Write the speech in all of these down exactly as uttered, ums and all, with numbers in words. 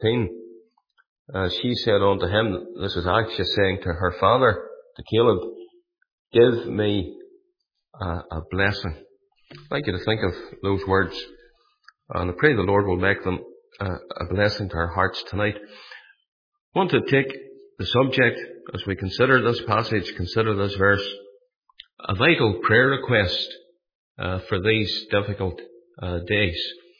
fifteen, uh, she said unto him, this is Aisha saying to her father, to Caleb, give me a, a blessing. I'd like you to think of those words, and I pray the Lord will make them a, a blessing to our hearts tonight. I want to take the subject, as we consider this passage, consider this verse, a vital prayer request uh, for these difficult uh, days.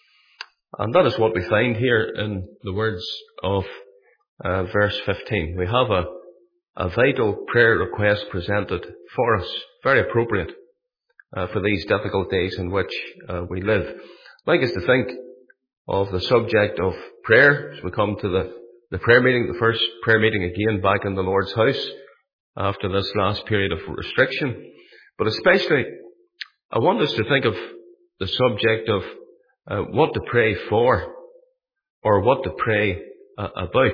And that is what we find here in the words of uh, verse fifteen. We have a, a vital prayer request presented for us, very appropriate uh, for these difficult days in which uh, we live. I'd like us to think of the subject of prayer as we come to the, the prayer meeting, the first prayer meeting again back in the Lord's house after this last period of restriction. But especially, I want us to think of the subject of uh, what to pray for or what to pray uh, about.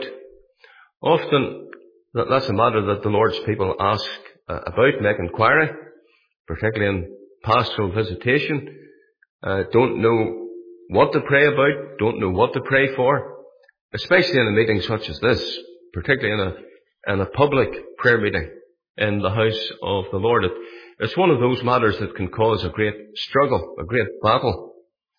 Often, that, that's a matter that the Lord's people ask uh, about, make inquiry, particularly in pastoral visitation. Uh, don't know what to pray about, don't know what to pray for, especially in a meeting such as this, particularly in a, in a public prayer meeting in the house of the Lord. It, it's one of those matters that can cause a great struggle, a great battle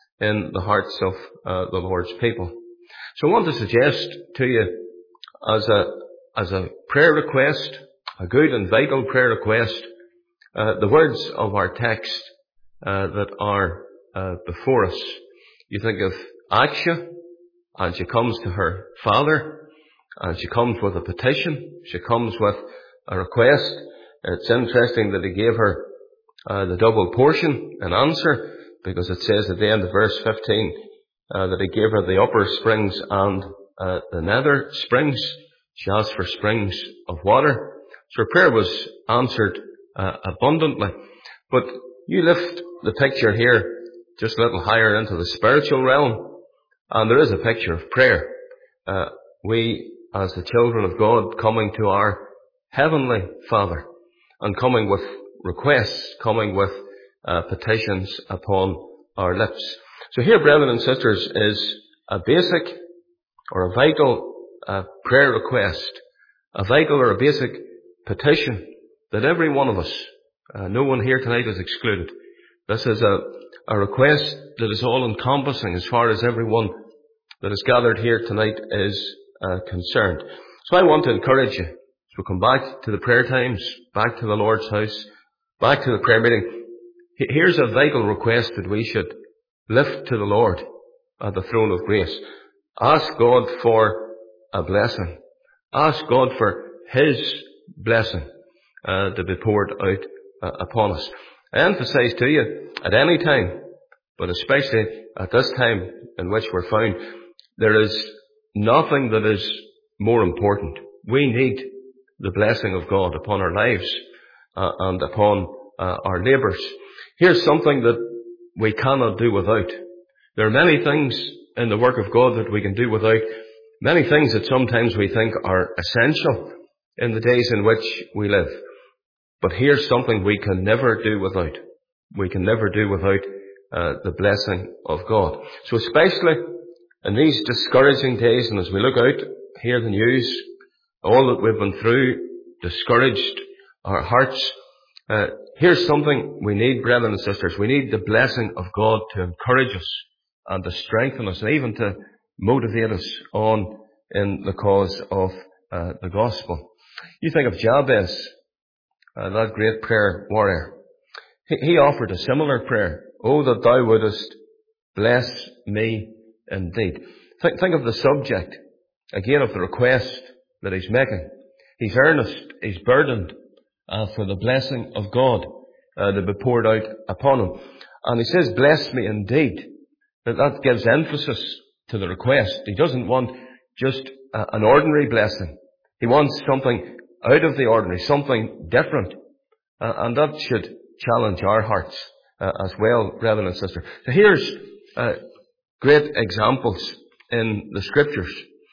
in the hearts of uh, the Lord's people. So I want to suggest to you as a, as a prayer request, a good and vital prayer request, uh, the words of our text uh, that are uh, before us. You think of Aisha, and she comes to her father, and she comes with a petition, she comes with a request. It's interesting that he gave her uh, the double portion in answer, because it says at the end of verse fifteen uh, that he gave her the upper springs and uh, the nether springs. She asked for springs of water. So her prayer was answered uh, abundantly. But you lift the picture here just a little higher into the spiritual realm, and there is a picture of prayer. Uh, we, as the children of God, coming to our Heavenly Father, and coming with requests, coming with uh, petitions upon our lips. So here, brethren and sisters, is a basic or a vital uh, prayer request, a vital or a basic petition that every one of us, uh, no one here tonight is excluded. This is a, a request that is all-encompassing as far as everyone that is gathered here tonight is uh, concerned. So I want to encourage you, as we come back to the prayer times, back to the Lord's house, back to the prayer meeting, here's a vital request that we should lift to the Lord at the throne of grace. Ask God for a blessing. Ask God for His blessing uh, to be poured out uh, upon us. I emphasize to you, at any time, but especially at this time in which we're found, there is nothing that is more important. We need the blessing of God upon our lives uh, and upon uh, our labours. Here's something that we cannot do without. There are many things in the work of God that we can do without, many things that sometimes we think are essential in the days in which we live. But here's something we can never do without. We can never do without uh, the blessing of God. So especially in these discouraging days, and as we look out, hear the news, all that we've been through, discouraged, our hearts, uh, here's something we need, brethren and sisters. We need the blessing of God to encourage us and to strengthen us and even to motivate us on in the cause of uh, the gospel. You think of Jabez, uh, that great prayer warrior. He, he offered a similar prayer. Oh, that thou wouldest bless me indeed. Think, think of the subject, again, of the request that he's making. He's earnest, he's burdened uh, for the blessing of God uh, to be poured out upon him. And he says, bless me indeed. That, that gives emphasis to the request. He doesn't want just uh, an ordinary blessing. He wants something out of the ordinary, something different. Uh, and that should challenge our hearts uh, as well, brethren and sisters. So here's uh, great examples in the Scriptures.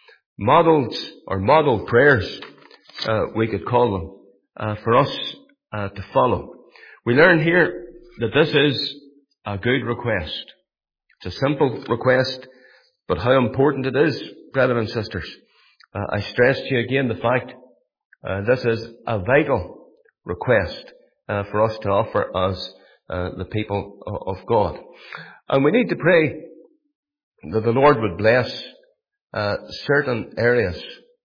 Models or model prayers, uh, we could call them, uh, for us uh, to follow. We learn here that this is a good request. It's a simple request, but how important it is, brethren and sisters, uh, I stress to you again the fact uh, this is a vital request uh, for us to offer as uh, the people of God. And we need to pray that the Lord would bless uh, certain areas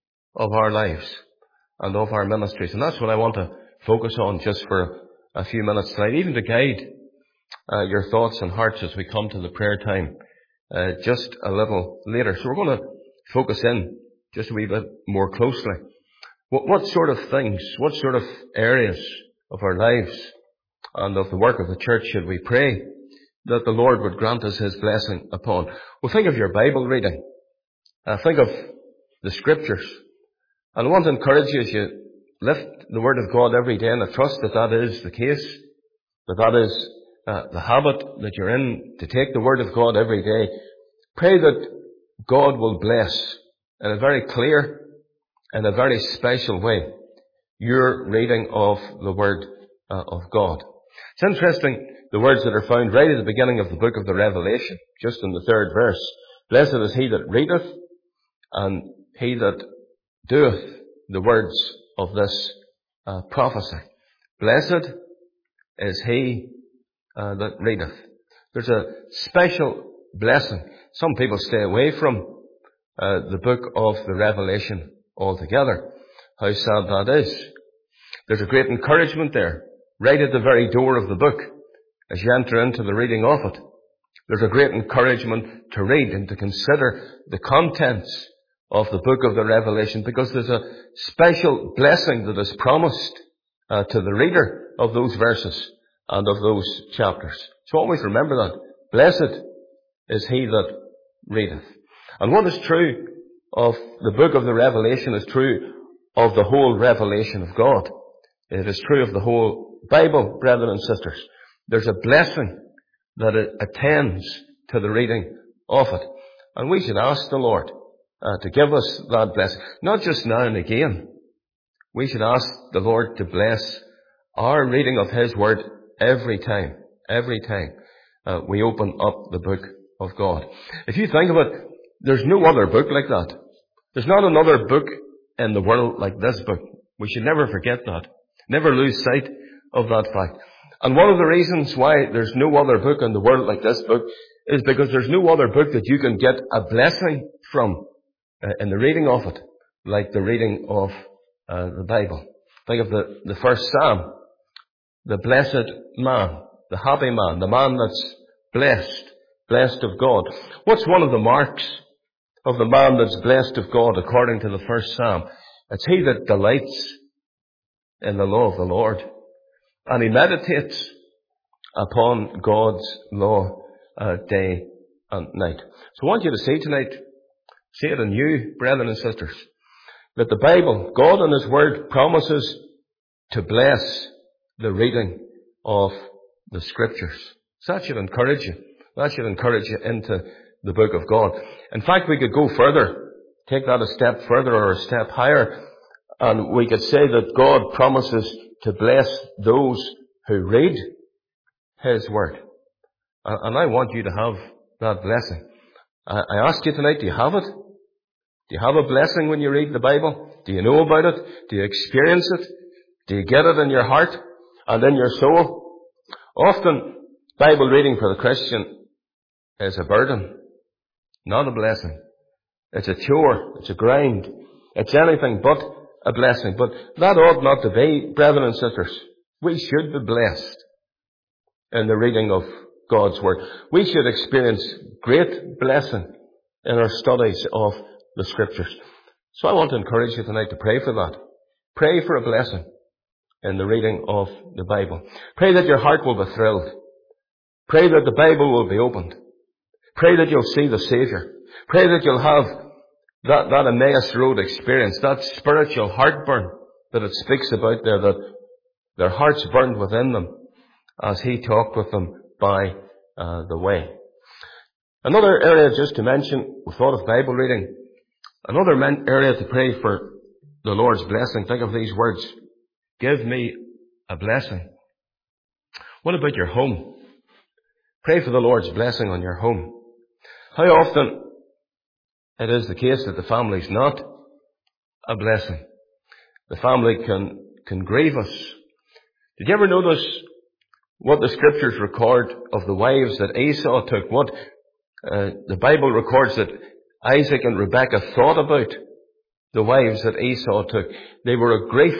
of our lives and of our ministries. And that's what I want to focus on just for a few minutes tonight, even to guide uh, your thoughts and hearts as we come to the prayer time uh, just a little later. So we're going to focus in just a wee bit more closely. What, what sort of things, what sort of areas of our lives and of the work of the church should we pray that the Lord would grant us His blessing upon? Well, think of your Bible reading. Uh, think of the Scriptures. And I want to encourage you as you lift the Word of God every day, and I trust that that is the case, that that is uh, the habit that you're in, to take the Word of God every day. Pray that God will bless in a very clear and a very special way your reading of the Word uh, of God. It's interesting, the words that are found right at the beginning of the book of the Revelation, just in the third verse. Blessed is he that readeth, and he that doeth the words of this uh, prophecy. Blessed is he uh, that readeth. There's a special blessing. Some people stay away from uh, the book of the Revelation altogether. How sad that is. There's a great encouragement there, right at the very door of the book, as you enter into the reading of it. There's a great encouragement to read and to consider the contents of the book of the Revelation, because there's a special blessing that is promised uh, to the reader of those verses and of those chapters. So always remember that. Blessed is he that readeth. And what is true of the book of the Revelation is true of the whole revelation of God. It is true of the whole Bible, brethren and sisters. There's a blessing that it attends to the reading of it. And we should ask the Lord uh, to give us that blessing. Not just now and again. We should ask the Lord to bless our reading of His Word every time. Every time uh, we open up the book of God. If you think of it, there's no other book like that. There's not another book in the world like this book. We should never forget that. Never lose sight of that fact. And one of the reasons why there's no other book in the world like this book is because there's no other book that you can get a blessing from uh, in the reading of it, like the reading of uh, the Bible. Think of the, the first Psalm. The blessed man, the happy man, the man that's blessed, blessed of God. What's one of the marks of the man that's blessed of God according to the first Psalm? It's he that delights in the law of the Lord. And he meditates upon God's law uh, day and night. So I want you to see tonight, see it in you, brethren and sisters, that the Bible, God and His Word, promises to bless the reading of the Scriptures. So that should encourage you. That should encourage you into the book of God. In fact, we could go further, take that a step further or a step higher, and we could say that God promises to bless those who read His Word. And I want you to have that blessing. I ask you tonight, do you have it? Do you have a blessing when you read the Bible? Do you know about it? Do you experience it? Do you get it in your heart and in your soul? Often, Bible reading for the Christian is a burden, not a blessing. It's a chore, it's a grind, it's anything but a blessing. But that ought not to be, brethren and sisters. We should be blessed in the reading of God's Word. We should experience great blessing in our studies of the Scriptures. So I want to encourage you tonight to pray for that. Pray for a blessing in the reading of the Bible. Pray that your heart will be thrilled. Pray that the Bible will be opened. Pray that you'll see the Saviour. Pray that you'll have that, that Emmaus Road experience, that spiritual heartburn that it speaks about there, that their hearts burned within them as He talked with them by uh, the way. Another area just to mention, we thought of Bible reading. Another men- area to pray for the Lord's blessing. Think of these words. Give me a blessing. What about your home? Pray for the Lord's blessing on your home. How often it is the case that the family is not a blessing. The family can, can grieve us. Did you ever notice what the scriptures record of the wives that Esau took? What uh, the Bible records that Isaac and Rebekah thought about the wives that Esau took. They were a grief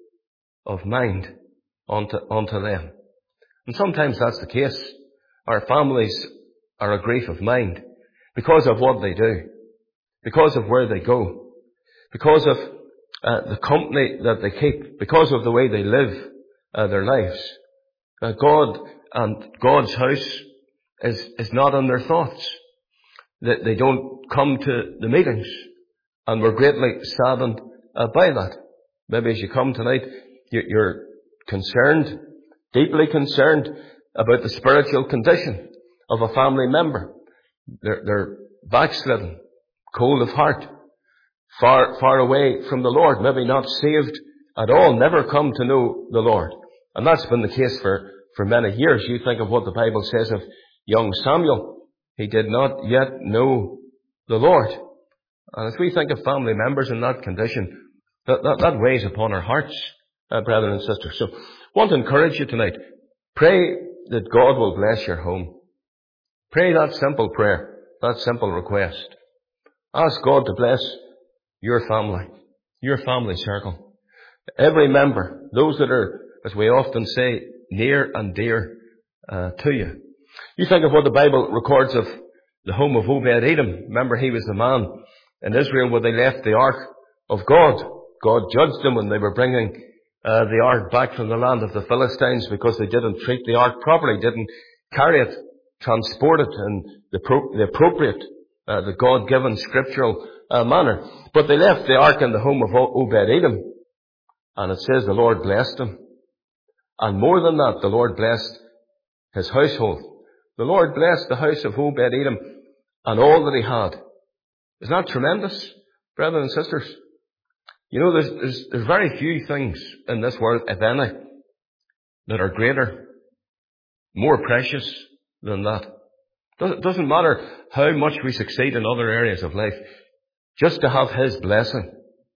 of mind unto, unto them. And sometimes that's the case. Our families are a grief of mind because of what they do, because of where they go, because of uh, the company that they keep, because of the way they live uh, their lives. Uh, God and God's house is, is not in their thoughts. They, they don't come to the meetings, and we're greatly saddened uh, by that. Maybe as you come tonight, you, you're concerned, deeply concerned about the spiritual condition of a family member. They're, they're backslidden, cold of heart, far, far away from the Lord, maybe not saved at all, never come to know the Lord. And that's been the case for, for many years. You think of what the Bible says of young Samuel. He did not yet know the Lord. And as we think of family members in that condition, that, that, that weighs upon our hearts, uh, brethren and sisters. So, I want to encourage you tonight. Pray that God will bless your home. Pray that simple prayer, that simple request. Ask God to bless your family, your family circle. Every member, those that are, as we often say, near and dear uh, to you. You think of what the Bible records of the home of Obed-Edom. Remember, he was the man in Israel where they left the ark of God. God judged them when they were bringing uh, the ark back from the land of the Philistines because they didn't treat the ark properly, didn't carry it, transport it in the, pro- the appropriate, uh, the God-given scriptural uh, manner. But they left the ark in the home of Obed-Edom, and it says the Lord blessed him. And more than that, the Lord blessed his household. The Lord blessed the house of Obed-Edom and all that he had. Isn't that tremendous, brothers and sisters? You know, there's, there's, there's very few things in this world, if any, that are greater, more precious than that. It doesn't matter how much we succeed in other areas of life, just to have his blessing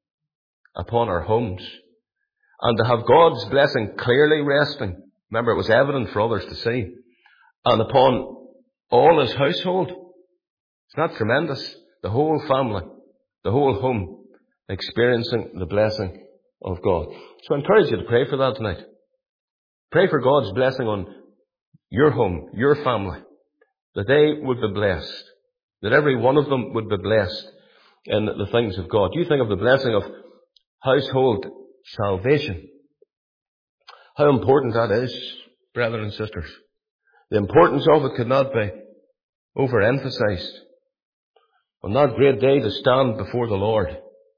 upon our homes and to have God's blessing clearly resting. Remember, it was evident for others to see. And upon all his household. It's not tremendous? The whole family, the whole home, experiencing the blessing of God. So I encourage you to pray for that tonight. Pray for God's blessing on your home, your family, that they would be blessed, that every one of them would be blessed in the things of God. You think of the blessing of household salvation. How important that is, brethren and sisters. The importance of it could not be overemphasized. On that great day to stand before the Lord,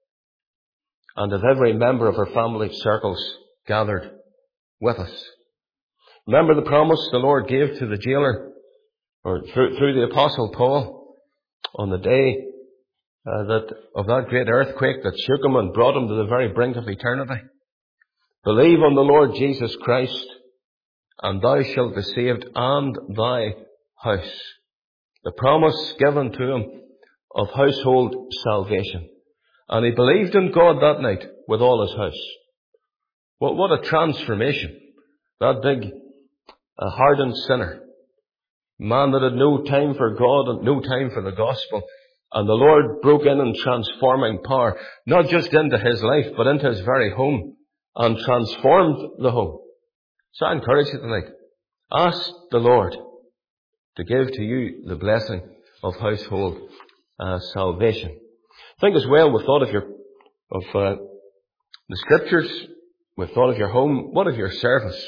and that every member of our family circles gathered with us. Remember the promise the Lord gave to the jailer, or through, through the Apostle Paul, on the day uh, that of that great earthquake that shook him and brought him to the very brink of eternity. Believe on the Lord Jesus Christ, and thou shalt be saved, and thy house. The promise given to him of household salvation. And he believed in God that night with all his house. What, what a transformation. That big, uh, hardened sinner. Man that had no time for God and no time for the gospel. And the Lord broke in in transforming power, not just into his life, but into his very home, and transformed the home. So I encourage you tonight, ask the Lord to give to you the blessing of household uh, salvation. Think as well, we thought of your, of uh, the scriptures, we thought of your home. What of your service?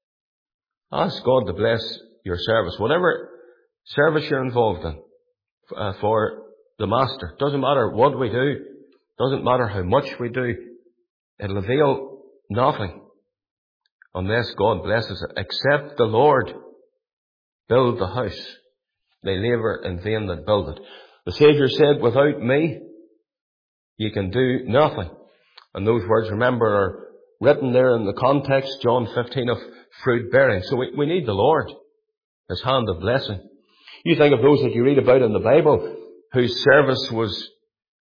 Ask God to bless your service, whatever service you're involved in, uh, for the Master. Doesn't matter what we do, doesn't matter how much we do, it'll avail nothing unless God blesses it. Except the Lord build the house, they labour in vain that build it. The Saviour said, without me, you can do nothing. And those words, remember, are written there in the context, John fifteen, of fruit bearing. So we, we need the Lord, his hand of blessing. You think of those that you read about in the Bible, whose service was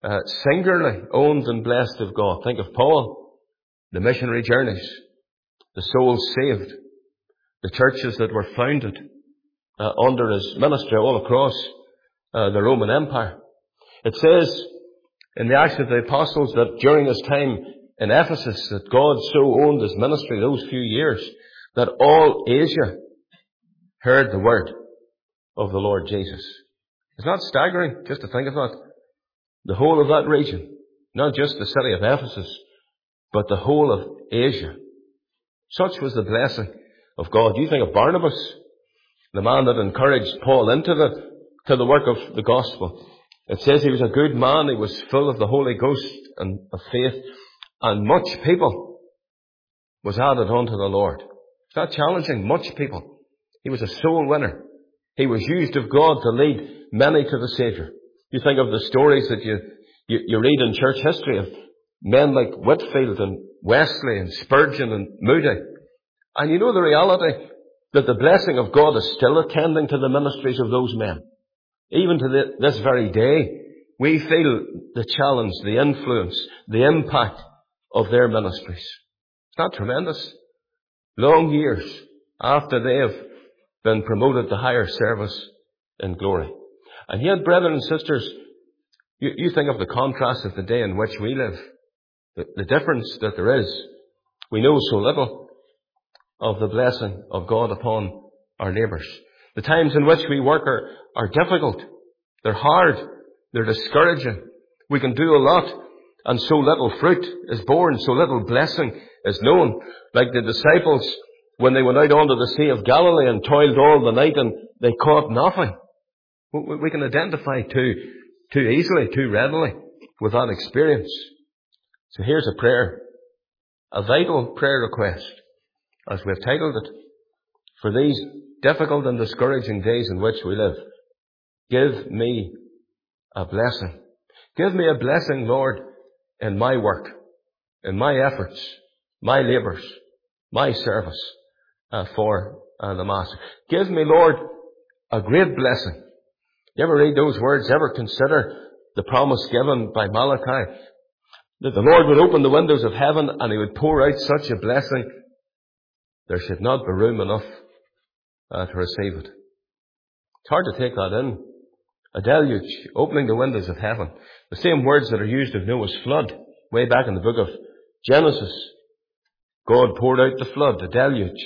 uh, singularly owned and blessed of God. Think of Paul, the missionary journeys, the souls saved, the churches that were founded uh, under his ministry all across uh, the Roman Empire. It says in the Acts of the Apostles that during his time in Ephesus, that God so owned his ministry those few years that all Asia heard the word of the Lord Jesus. It's not staggering just to think of that. The whole of that region, not just the city of Ephesus, but the whole of Asia. Such was the blessing of God. You think of Barnabas, the man that encouraged Paul into the, to the work of the gospel. It says he was a good man, he was full of the Holy Ghost and of faith, and much people was added unto the Lord. It's not challenging, much people. He was a soul winner. He was used of God to lead many to the Saviour. You think of the stories that you, you, you read in church history of men like Whitefield and Wesley and Spurgeon and Moody. And you know the reality that the blessing of God is still attending to the ministries of those men. Even to the, this very day, we feel the challenge, the influence, the impact of their ministries. It's not tremendous? Long years after they have been promoted to higher service in glory. And yet, brethren and sisters, you, you think of the contrast of the day in which we live. The, the difference that there is. We know so little of the blessing of God upon our neighbours. The times in which we work are, are difficult. They're hard. They're discouraging. We can do a lot, and so little fruit is born, so little blessing is known. Like the disciples, when they went out onto the Sea of Galilee and toiled all the night and they caught nothing. We can identify too, too easily, too readily with that experience. So here's a prayer, a vital prayer request, as we've titled it, for these difficult and discouraging days in which we live. Give me a blessing. Give me a blessing, Lord, in my work, in my efforts, my labours, my service uh, for uh, the Master. Give me, Lord, a great blessing. You ever read those words? Ever consider the promise given by Malachi? That the Lord would open the windows of heaven and He would pour out such a blessing, there should not be room enough uh, to receive it. It's hard to take that in. A deluge, opening the windows of heaven. The same words that are used of Noah's flood, way back in the book of Genesis. God poured out the flood, the deluge.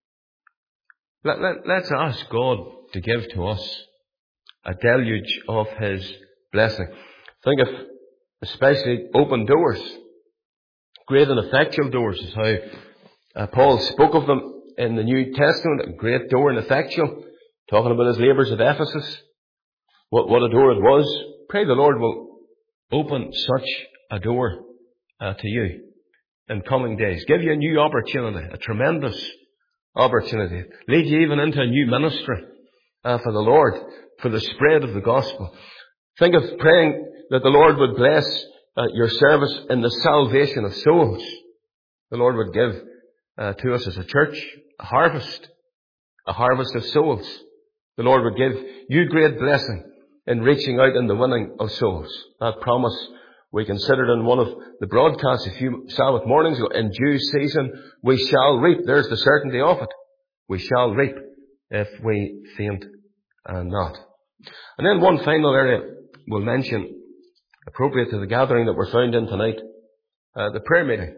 Let, let, let's ask God to give to us a deluge of His blessing. Think of especially open doors. Great and effectual doors is how uh, Paul spoke of them in the New Testament. A great door and effectual. Talking about his labours at Ephesus. What, what a door it was. Pray the Lord will open such a door uh, to you in coming days. Give you a new opportunity, a tremendous opportunity. Lead you even into a new ministry uh, for the Lord, for the spread of the gospel. Think of praying that the Lord would bless uh, your service in the salvation of souls. The Lord would give uh, to us as a church a harvest, a harvest of souls. The Lord would give you great blessing in reaching out in the winning of souls. That promise we considered in one of the broadcasts a few Sabbath mornings ago. In due season we shall reap. There's the certainty of it. We shall reap if we faint uh, not. And then one final area we'll mention, appropriate to the gathering that we're found in tonight, uh, the prayer meeting.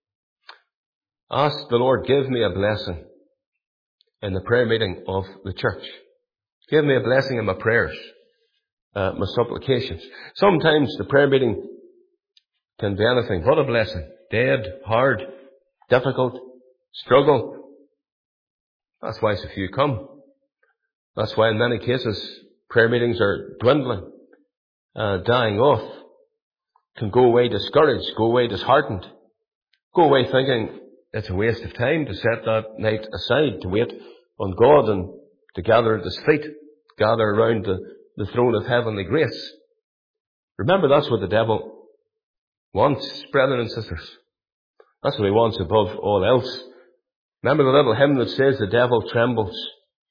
Ask the Lord, give me a blessing in the prayer meeting of the church. Give me a blessing in my prayers, uh, my supplications. Sometimes the prayer meeting can be anything but a blessing. Dead, hard, difficult, struggle. That's why so few come. That's why in many cases prayer meetings are dwindling, uh, dying off. Can go away discouraged, go away disheartened, go away thinking it's a waste of time to set that night aside to wait on God and to gather at His feet, gather around the, the throne of heavenly grace. Remember, that's what the devil wants, brethren and sisters. That's what he wants above all else. Remember the little hymn that says the devil trembles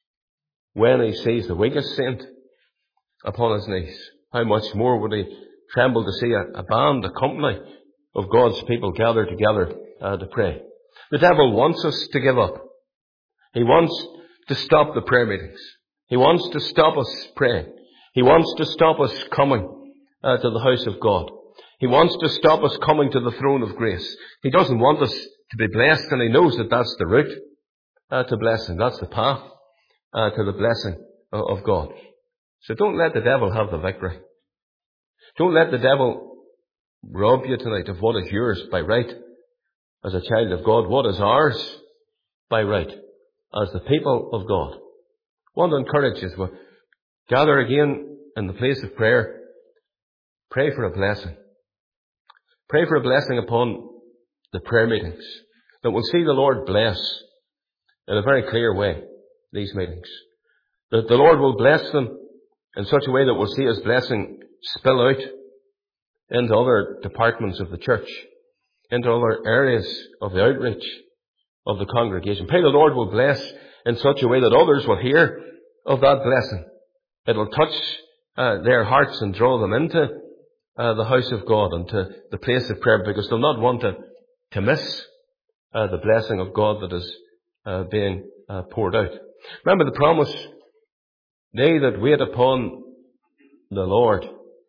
when he sees the weakest saint upon his knees. How much more would he tremble to see a, a band, a company of God's people gathered together uh, to pray. The devil wants us to give up. He wants to stop the prayer meetings. He wants to stop us praying. He wants to stop us coming uh, to the house of God. He wants to stop us coming to the throne of grace. He doesn't want us to be blessed, and he knows that that's the route uh, to blessing. That's the path uh, to the blessing of God. So don't let the devil have the victory. Don't let the devil rob you tonight of what is yours by right as a child of God, what is ours by right as the people of God. I want to encourage you as we gather again in the place of prayer. Pray for a blessing. Pray for a blessing upon the prayer meetings, that we'll see the Lord bless in a very clear way these meetings. That the Lord will bless them in such a way that we'll see His blessing spill out into other departments of the church, into other areas of the outreach of the congregation. Pray the Lord will bless in such a way that others will hear of that blessing. It will touch uh, their hearts and draw them into uh, the house of God and to the place of prayer, because they'll not want to, to miss uh, the blessing of God that is uh, being uh, poured out. Remember the promise, they that wait upon the Lord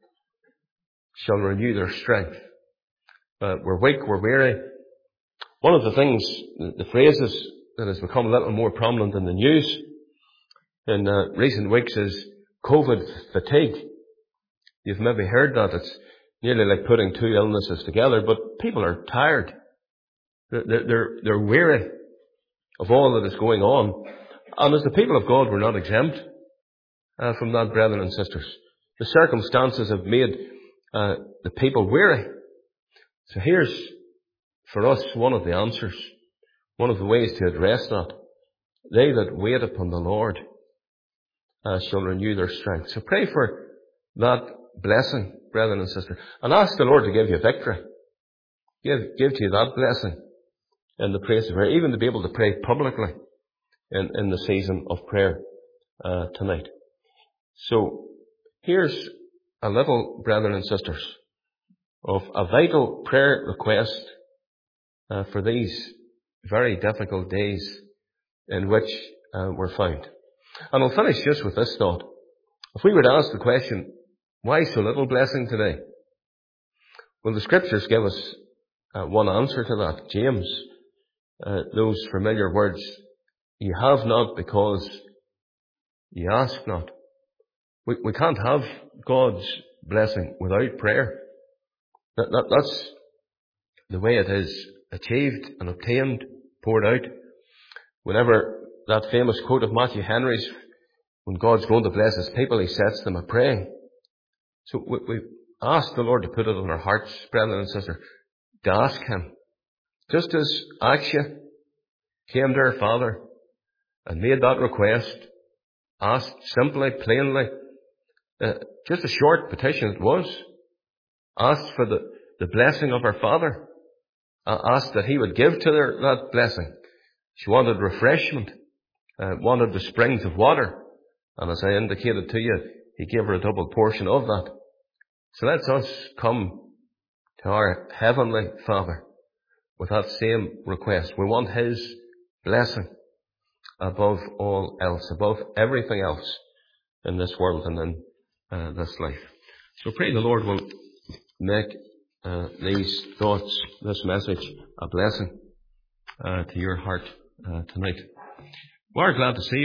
shall renew their strength. Uh, we're weak, we're weary. One of the things, the, the phrases that has become a little more prominent in the news in uh, recent weeks is COVID fatigue. You've maybe heard that. It's nearly like putting two illnesses together, but people are tired. They're, they're, they're weary of all that is going on. And as the people of God, we're not exempt uh, from that, brethren and sisters. The circumstances have made uh, the people weary. So here's, for us, one of the answers, one of the ways to address that. They that wait upon the Lord uh, shall renew their strength. So pray for that blessing, brethren and sisters, and ask the Lord to give you victory. Give, give to you that blessing in the place of prayer, even to be able to pray publicly in, in the season of prayer uh, tonight. So here's a little, brethren and sisters, of a vital prayer request uh, for these very difficult days in which uh, we're found. And I'll finish just with this thought. If we were to ask the question, why so little blessing today? Well, the Scriptures give us uh, one answer to that. James, uh, those familiar words, you have not because you ask not. We, we can't have God's blessing without prayer. That, that, that's the way it is achieved and obtained, poured out. Whenever that famous quote of Matthew Henry's, when God's going to bless His people, He sets them a praying. So we, we ask the Lord to put it on our hearts, brethren and sisters, to ask Him. Just as Achia came to her father and made that request, asked simply, plainly, uh, just a short petition it was, asked for the, the blessing of her father, uh, asked that he would give to her that blessing. She wanted refreshment, uh, wanted the springs of water, and as I indicated to you, He gave her a double portion of that. So let's us come to our Heavenly Father with that same request. We want His blessing above all else, above everything else in this world and in uh, this life. So pray the Lord will make uh, these thoughts, this message, a blessing uh, to your heart uh, tonight. We're glad to see you.